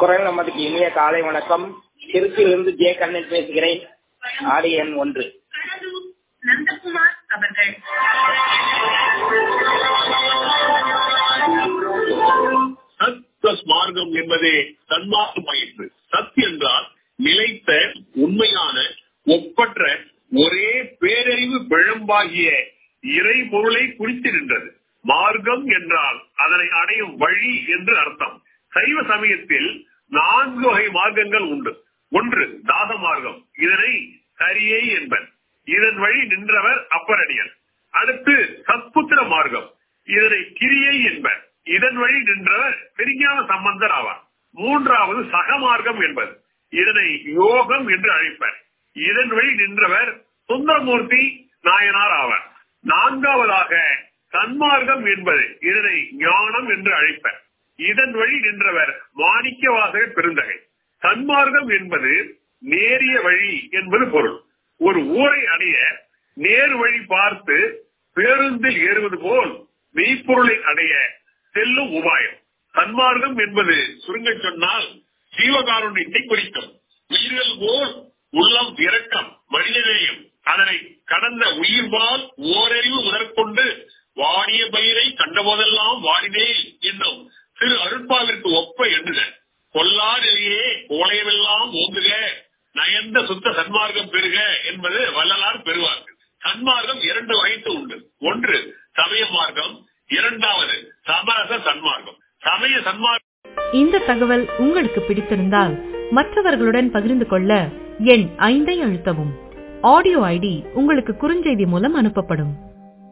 குரல் நமதுக்கு இனிய காலை வணக்கம். திருச்சியிலிருந்து ஜே கண்ணன் பேசுகிறேன். ஆடி எண் 1. நந்தகுமார் அவர்கள். சத் பிளஸ் மார்க்கம் என்பதே சன்மார்க்கம் ஆயிற்று. சத் என்றால் நிலைத்த, உண்மையான, ஒப்பற்ற, ஒரே பேரறிவு பிழம்பாகிய இறை பொருளை குறித்து நின்றது. மார்க்கம் என்றால் அதனை அடையும் வழி என்று அர்த்தம். சைவ சமயத்தில் 4 வகை மார்க்கங்கள் உண்டு. 1 தாச மார்க்கம், இதனை சரியை என்பர். இதன் வழி நின்றவர் அப்பரடியர். அடுத்து சத்புத்திர மார்க்கம், இதனை கிரியை என்பர். இதன் வழி நின்றவர் பெரிஞான சம்பந்தர் ஆவார். 3வது சகமார்க்கம் என்பது, இதனை யோகம் என்று அழைப்பர். இதன் வழி நின்றவர் சுந்தரமூர்த்தி நாயனார் ஆவார். 4வதாக சன்மார்க்கம் என்பது, இதனை ஞானம் என்று அழைப்பர். இதன் வழி நின்றவர் மாணிக்கவாசகர் பெருந்தகை. சன்மார்க்கம் என்பது நேரிய வழி என்பது பொருள். ஒரு ஊரை அடைய நேர் வழி பார்த்து பேருந்தில் ஏறுவது போல் மெய்ப்பொருளை அடைய செல்லும் உபாயம். சன்மார்க்கம் என்பது சுருங்க சொன்னால் ஜீவகாருண்யத்தை குறிக்கும். உயிர்கள் போல் உள்ளம் இரக்கம், மனிதநேயம், அதனை கடந்த உயிர்வால் ஓரறிவு முதற்கொண்டு வாடிய பயிரை கண்டபோதெல்லாம் வாடினேன் என்னும் திரு அருட்பாவிற்கு ஒப்ப எண்ணுக. கொல்லா நிலையே கோளையமெல்லாம் ஓங்குக, நயந்த சுத்த சன்மார்க்கம் பெறுக என்பது வள்ளலார் பெறுவார்கள். சன்மார்க்கம் 2 வகைத்து உண்டு. 1 சமய மார்க்கம், 2வது சமரச சன்மார்க்கம். சமய சன்மார்க்கம். இந்த தகவல் உங்களுக்கு பிடித்திருந்தால் மற்றவர்களுடன் பகிர்ந்து கொள்ள எண் 5 அழுத்தவும். ஆடியோ ஐடி உங்களுக்கு குறுஞ்செய்தி மூலம் அனுப்பப்படும்.